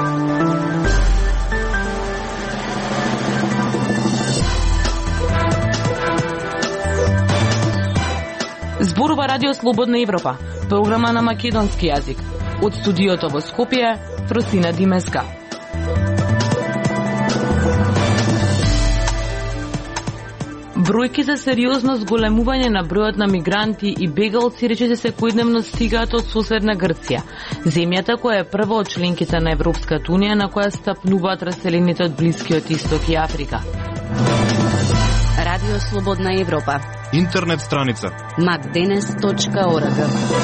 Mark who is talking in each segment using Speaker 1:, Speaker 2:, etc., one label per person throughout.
Speaker 1: Зборува Радио Слободна Европа, програма на македонски јазик. Од студиото во Скопје, Фросина Димеска. Бројки за сериозно зголемување на бројот на мигранти и бегалци речиси секојдневно стигаат од соседна Грција, земјата која е прва од членките на Европската унија на која стапнуваат раселените од Блискиот Исток и Африка.
Speaker 2: Радио Слободна Европа.
Speaker 3: Интернет страница
Speaker 2: macdenes.org.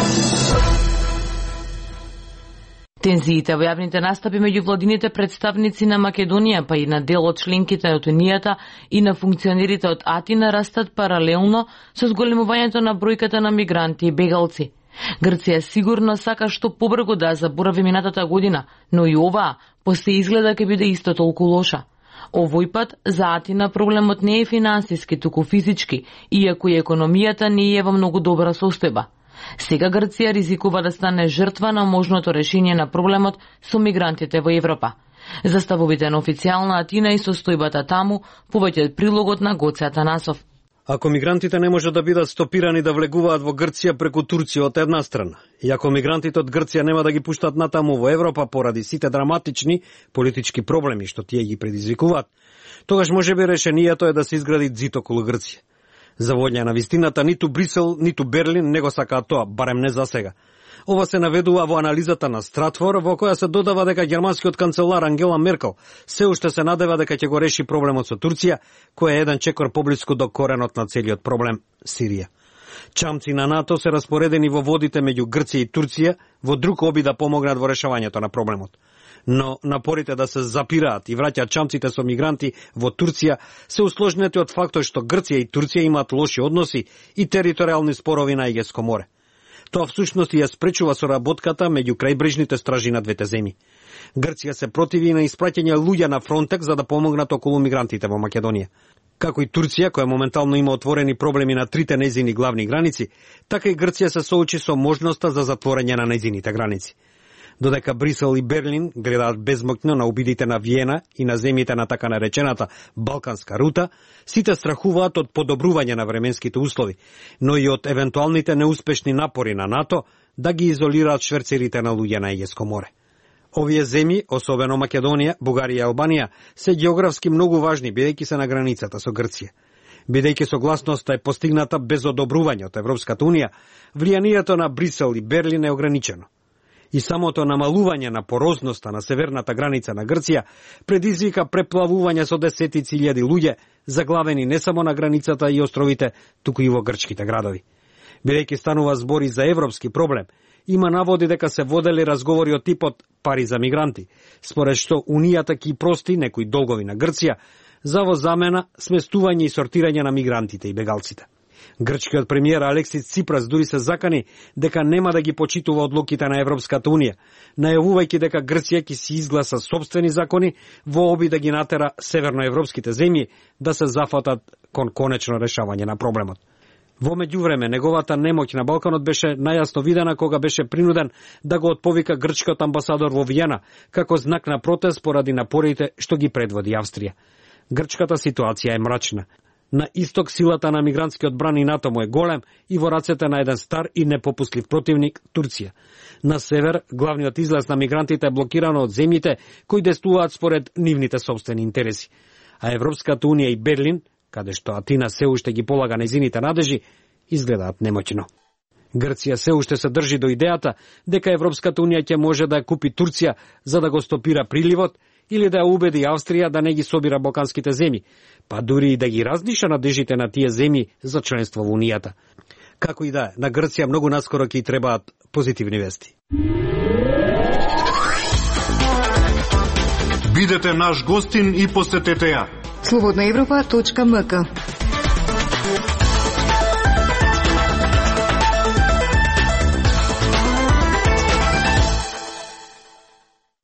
Speaker 1: Тензиите во јавните настапи меѓу владините представници на Македонија, па и на дел од членките од Унијата и на функционерите од Атина растат паралелно со зголемувањето на бројката на мигранти и бегалци. Грција сигурно сака што побрзо да заборави минатата година, но и оваа после изгледа ќе биде исто толку лоша. Овој пат за Атина проблемот не е финансиски, туку физички, иако и економијата не е во многу добра состојба. Сега Грција ризикува да стане жртва на можното решение на проблемот со мигрантите во Европа. За ставовите на официјална Атина и состојбата таму, повеќе од прилогот на Гоце Атанасов.
Speaker 4: Ако мигрантите не може да бидат стопирани да влегуваат во Грција преку Турција од една страна, и ако мигрантите од Грција нема да ги пуштат натаму во Европа поради сите драматични политички проблеми што тие ги предизвикуваат, тогаш можеби решението е да се изгради ѕид околу Грција. За волја на вистината, ниту Брисел, ниту Берлин не го сакаат тоа, барем не за сега. Ова се наведува во анализата на Стратфор, во која се додава дека германскиот канцелар Ангела Меркел се уште се надева дека ќе го реши проблемот со Турција, кој е еден чекор поблиску до коренот на целиот проблем – Сирија. Чамци на НАТО се распоредени во водите меѓу Грција и Турција во друг обид да помогнат во решавањето на проблемот. Но напорите да се запираат и враќаат чамците со мигранти во Турција се усложнети од фактот што Грција и Турција имаат лоши односи и територијални спорови на Егејско море. Тоа всушност ја спречува соработката меѓу крајбрежните стражи на двете земји. Грција се противи на испраќање луѓе на Фронтекс за да помогнат околу мигрантите во Македонија. Како и Турција, која моментално има отворени проблеми на трите нејзини главни граници, така и Грција се соочи со можноста за затворање на нејзините граници. Додека Брисел и Берлин гледаат безмокно на обидите на Виена и на земјите на така наречената Балканска рута, сите страхуваат од подобрување на временските услови, но и од евентуалните неуспешни напори на НАТО да ги изолираат шверцерите на луѓе на Егејско море. Овие земји, особено Македонија, Бугарија и Албанија, се географски многу важни, бидејќи се на границата со Грција. Бидејќи согласноста е постигната без одобрување од Европската унија, влијанието на Брисел и Берлин е ограничено. И самото намалување на порозноста на северната граница на Грција предизвика преплавување со десетици илјади луѓе, заглавени не само на границата и островите, туку и во грчките градови. Бидејќи станува збори за европски проблем, има наводи дека се водели разговори од типот пари за мигранти, според што Унијата ќе прости некои долгови на Грција за во замена сместување и сортирање на мигрантите и бегалците. Грчкиот премиер Алексис Ципрас дури се закани дека нема да ги почитува одлуките на Европската унија, најавувајќи дека Грција ќе си изгласа собствени закони во обид да ги натера северноевропските земји да се зафатат кон конечно решавање на проблемот. Во меѓувреме, неговата немоќ на Балканот беше најасно видена кога беше принуден да го отповика грчкиот амбасадор во Виена, како знак на протест поради напорите што ги предводи Австрија. Грчката ситуација е мрачна. На исток силата на мигрантскиот бран и НАТО му е голем и во рацете на еден стар и непопуслив противник Турција. На север, главниот излез на мигрантите е блокирано од земјите кои действуваат според нивните собствени интереси. А Европската унија и Берлин, каде што Атина се уште ги полага нејзините надежи, изгледаат немоќно. Грција се уште се држи до идејата дека Европската унија ќе може да ја купи Турција за да го стопира приливот или да ја убеди Австрија да не ги собира балканските земји, па дури и да ги раздиша надежите на тие земји за членство во Унијата. Како и да е, на Грција многу наскоро ќе требаат позитивни вести.
Speaker 3: Бидете наш гостин и посетете ја.
Speaker 5: slobodnaevropa.mk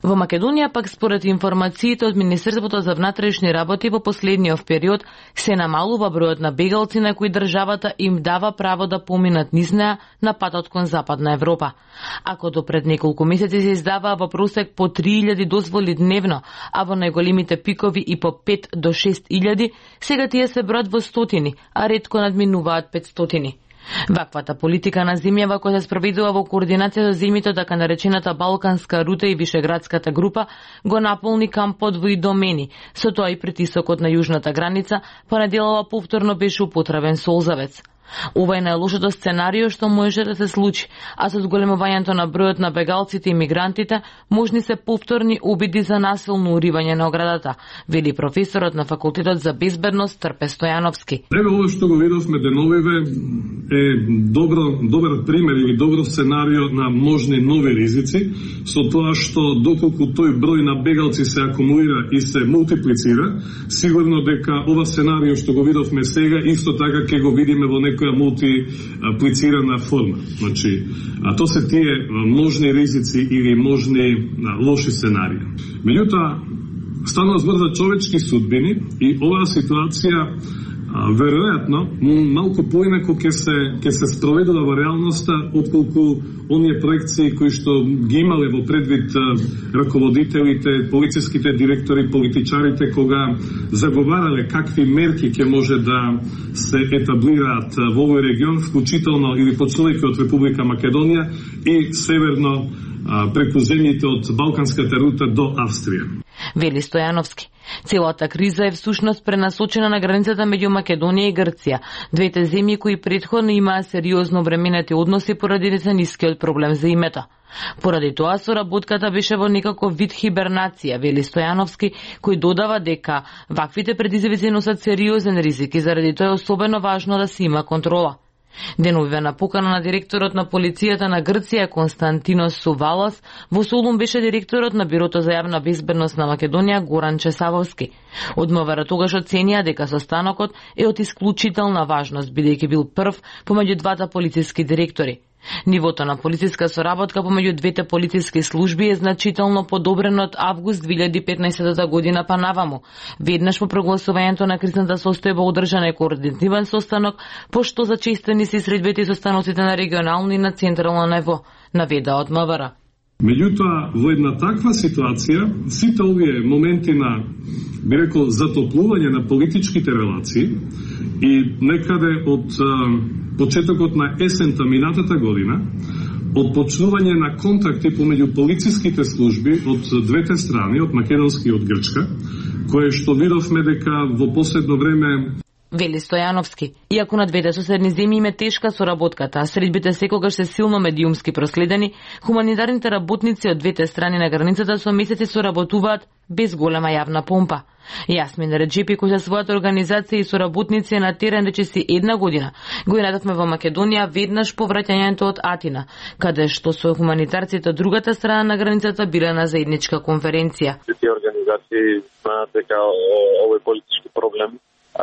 Speaker 1: Во Македонија пак според информациите од Министерството за внатрешни работи во последниот период се намалува бројот на бегалци на кои државата им дава право да поминат низ неа на патот кон Западна Европа. Ако до пред неколку месеци се издаваа во просек по 3000 дозволи дневно, а во најголемите пикови и по 5 до 6000, сега тие се бројат во стотини, а ретко надминуваат 500. Ваквата политика на земјава која се спроведува во координација за земјите од така наречената Балканска рута и Вишеградската група го наполни кампот во идомени, со тоа и притисокот на јужната граница понеделава повторно беше употребен солзавец. Ова е најлошото сценарио што може да се случи, а со зголемувањето на бројот на бегалците и мигрантите можни се повторни обиди за насилно уривање на оградата, вели професорот на факултетот за безбедност Трпе Стојановски.
Speaker 5: Ево ова што го видовме деновиве е добар пример или добро сценарио на можни нови ризици, со тоа што доколку тој број на бегалци се акумулира и се мултиплицира, сигурно дека ова сценарио што го видовме сега исто така ќе го видиме во некоја мултиплицирана форма. Значи, а то се тие можни ризици или можни лоши сценарии. Меѓутоа, станува збор за човечки судбини и оваа ситуација веројатно малку поинаку ќе се спроведува во реалноста отколку оние проекции кои што ги имале во предвид раководителите, полициските директори, политичарите кога заговарале какви мерки ќе може да се етаблираат во овој регион, вклучително или почнувајќи од Република Македонија и северно преку земјите од Балканската рута до Австрија.
Speaker 1: Вели Стојановски. Целата криза е всушност пренасочена на границата меѓу Македонија и Грција, двете земји кои претходно имаа сериозно временети односи поради нискиот проблем за името. Поради тоа соработката беше во некаков вид хибернација, вели Стојановски, кој додава дека ваквите предизвици носат сериозен ризик и заради тоа е особено важно да се има контрола. Деновиве на покана на директорот на полицијата на Грција Константинос Сувалас, во Солун беше директорот на Бирото за јавна безбедност на Македонија Горан Чесавовски. Од МВР тогаш оценија дека состанокот е од исклучителна важност, бидејќи бил прв помеѓу двата полициски директори. Нивото на полициска соработка помеѓу двете полициски служби е значително подобрено од август 2015 година па наваму. Веднаш по прогласувањето на кризната состојба одржан е координативен состанок, пошто зачестени се средбите и состаноците на регионално и на централно ниво, наведа од МВР.
Speaker 5: Меѓутоа, во една таква ситуација, сите овие моменти на, би рекол, затоплување на политичките релации и некаде од почетокот на есента минатата година, од почнување на контакти помеѓу полициските служби од двете страни, од македонски и од грчка, кое што видовме дека во последно време
Speaker 1: вели Стојановски. Иако на двете соседни земји има тешка соработката, а средбите секогаш се силно медиумски проследени, хуманитарните работници од двете страни на границата со месеци соработуваат без голема јавна помпа. Јасмин Реджепи, кој со својата организација и соработници на терен речиси една година, го инадавме во Македонија веднаш по враќањето од Атина, каде што со хуманитарците од другата страна на границата биле на заедничка конференција.
Speaker 6: Тие организации знаат дека овој политички проблем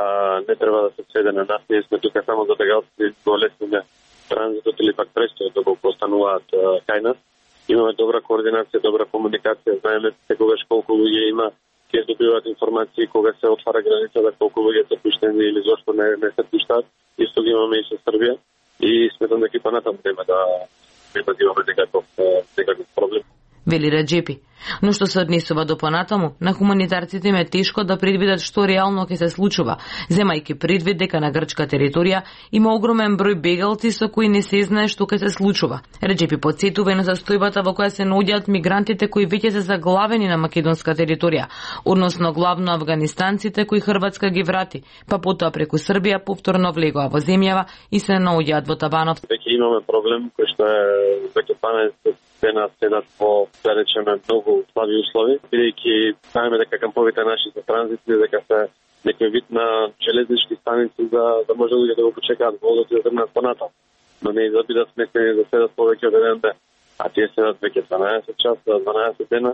Speaker 6: не треба да се сведе на нас, ние сме тука само за бегалците да олесниме транзитот или пак престојот доколку остануваат кај нас. Имаме добра координација, добра комуникација, знаеме секогаш колку луѓе има, ќе добиваат информации кога се отвара границата, колку луѓе се пуштени или зошто не се пуштаат. Исто ги имаме и со Србија и сметам дека и понатаму нема да имаме некаков проблем.
Speaker 1: Вели Реджепи. Но што се однесува до понатаму, на хуманитарците им е тешко да предвидат што реално ќе се случува, земајќи предвид дека на грчка територија има огромен број бегалци со кои не се знае што ќе се случува. Реджепи потсетува на застојбата во која се наоѓаат мигрантите кои веќе се заглавени на македонска територија, односно главно афганистанците кои Хрватска ги врати, па потоа преку Србија повторно влегоа во земјава и се наоѓаат во Табанов.
Speaker 6: Веќе имаме проблем кој што е веќе 12 дена седат во, да речеме, многу слаби услови, бидејќи знаеме дека камповите наши се транзитни, дека се некој вид на железнички станици да може луѓе да го почекаат водот и да тргнат понатаму. Но не да бидат сместени да седат повеќе од еден ден, а тие седат веќе 12 часа, 12 дена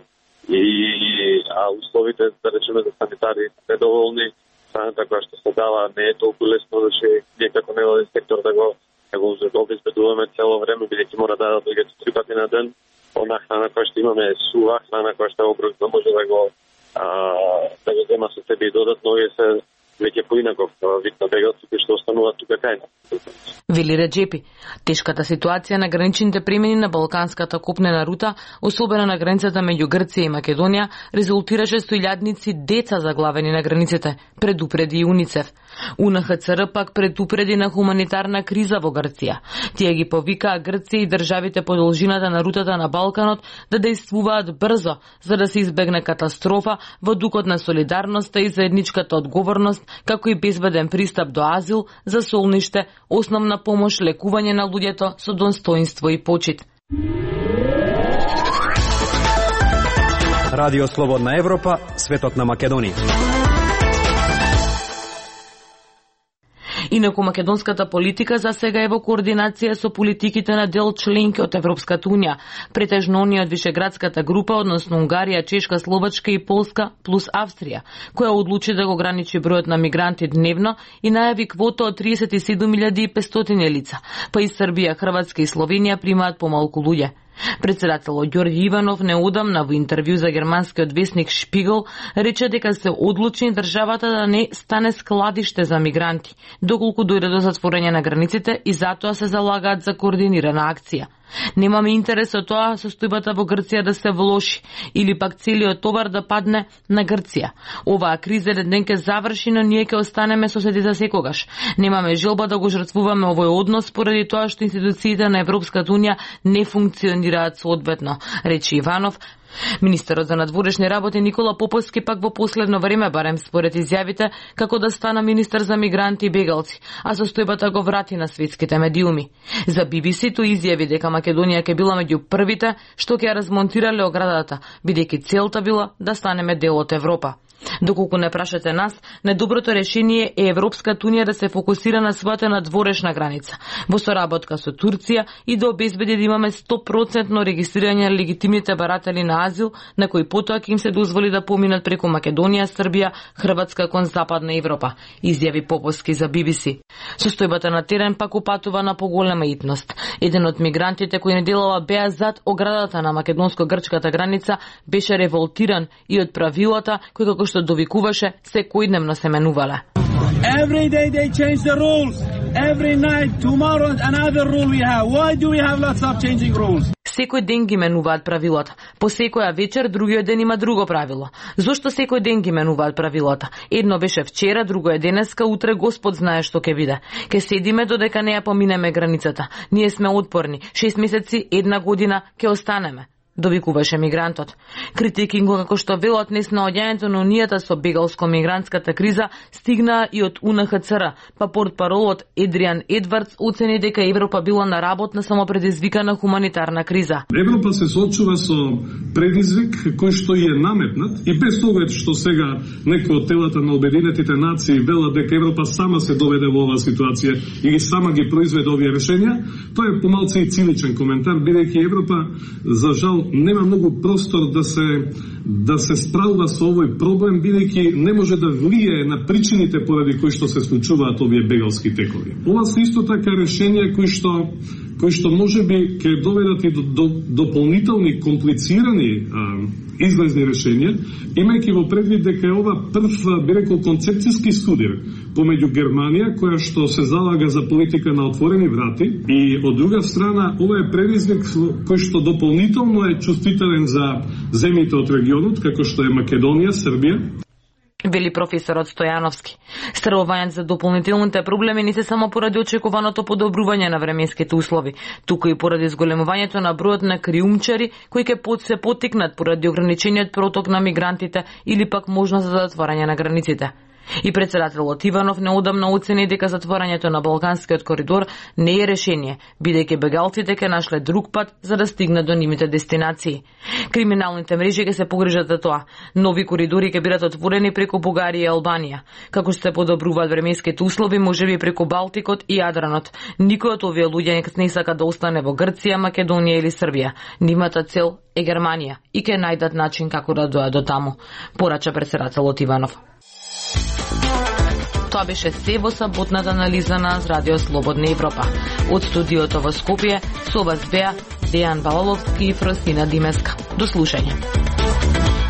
Speaker 6: а условите, да речеме, за санитари недоволни, страната која што се дава не е толку лесно, значи ние како невладин сектор да го обезбедуваме цело време, бидејќи мора да дадат луѓето 3 пати на ден, она храна која што имаме е сува храна која што обручно може да го зема со себе и додатно овие се веќе поинаков вид на бегалци кои што остануваат тука кај нас.
Speaker 1: Вели Реджепи, тешката ситуација на граничните премини на балканската копнена рута, особено на границата меѓу Грција и Македонија, резултираше со илјадници деца заглавени на границите, предупреди и УНИЦЕФ. УНХЦР пак предупреди на хуманитарна криза во Грција. Тие ги повикаа Грција и државите по должината на рутата на Балканот да действуваат брзо, за да се избегне катастрофа во духот на солидарноста и заедничката одговорност, како и безбеден пристап до азил, засолниште, основна помош, лекување на луѓето со достоинство и почит.
Speaker 4: Радио Слободна Европа, светот на Македонија.
Speaker 1: Инаку македонската политика за сега е во координација со политиките на дел членки од Европската унија, претежно оние од Вишеградската група, односно Унгарија, Чешка, Словачка и Полска плюс Австрија, која одлучи да го ограничи бројот на мигранти дневно и најави квота од 37.500 лица, па и Србија, Хрватска и Словенија примаат помалку луѓе. Председателот Ѓорѓи Иванов неодамна во интервју за германскиот весник Шпигел рече дека се одлучени државата да не стане складиште за мигранти, доколку дојде до затворање на границите и затоа се залагаат за координирана акција. Немаме интерес од тоа состојбата во Грција да се влоши или пак целиот товар да падне на Грција. Оваа криза еден ден ќе заврши, но ние ќе останеме соседи за секогаш. Немаме желба да го жртвуваме овој однос поради тоа што институциите на Европската унија не функционираат соодветно, рече Иванов. Министерот за надворешни работи Никола Поповски пак во последно време, барем според изјавите, како да стана министер за мигранти и бегалци, а состојбата го врати на светските медиуми. За BBC тој изјави дека Македонија ќе била меѓу првите што ќе ја размонтирале оградата, бидејќи целта била да станеме дел од Европа. Доколку не прашате нас, најдоброто решение е Европската унија да се фокусира на својата надворешна граница, во соработка со Турција и да обезбеди да имаме 100% регистрирање на легитимните баратели на азил, на кои потоа ќе им се дозволи да поминат преку Македонија, Србија, Хрватска кон Западна Европа, изјави Поповски за BBC. Состојбата на терен пак упатува на поголема итност. Еден од мигрантите кои неделава беа зад оградата на македонско-грчката граница беше револтиран и од правилата кои како што довикуваше секојдневно се менувале.
Speaker 7: Every day they change the rules. Every night, tomorrow another rule we have. Why do we have lots of changing rules?
Speaker 1: Секој ден ги менуваат правилата. По секоја вечер другиот ден има друго правило. Зошто секој ден ги менуваат правилата? Едно беше вчера, друго е денеска, утре Господ знае што ќе биде. Ке седиме додека не ја поминеме границата. Ние сме отпорни. 6 месеци, 1 година ќе останеме, довикуваше мигрантот. Критики како што велат днес на одјањето на унијата со бегалско-мигрантската криза стигнаа и од УНХЦР, па портпаролот Едриан Едвардс оцени дека Европа била на работна самопредизвикана хуманитарна криза.
Speaker 5: Европа се соочува со предизвик кој што е наметнат и без оглед што сега некои од телата на Обединетите нации велат дека Европа сама се доведе во оваа ситуација и ги сама ги произведе овие решенија, тоа е помалку и циничен коментар, бидејќи Европа за жал нема многу простор да се справува со овој проблем, бидејќи не може да влие на причините поради кои што се случуваат овие бегалски текови. Ова се исто така решенија кои што можеби ќе доведат и до дополнителни комплицирани излезни решенија, имајќи во предвид дека е ова прв, би рекол, концепцијски судир помеѓу Германија, која што се залага за политика на отворени врати, и од друга страна ова е предизвик кој што дополнително е чувствителен за земјите од регионот, како што е Македонија, Србија,
Speaker 1: вели професорот Стојановски. Стравувањето за дополнителните проблеми не се само поради очекуваното подобрување на временските услови, туку и поради зголемувањето на бројот на криумчари кои ќе се поттикнат поради ограничениот проток на мигрантите или пак можност за затворање на границите. И председателот Иванов неодамна оцени дека затворањето на Балканскиот коридор не е решение, бидејќи бегалците ќе нашле друг пат за да стигнат до нивните дестинации. Криминалните мрежи ќе се погрижат за тоа. Нови коридори ќе бидат отворени преку Бугарија и Албанија. Како што се подобруваат временските услови, можеби преку Балтикот и Јадранот. Никој од овие луѓе не сака да остане во Грција, Македонија или Србија. Нивната цел е Германија и ќе најдат начин како да дојдат до таму, порача председателот Иванов. Тоа беше се во саботната анализа на Радио Слободна Европа. Од студиото во Скопје со вас беа Дејан Балаловски и Фросина Димеска. До слушање.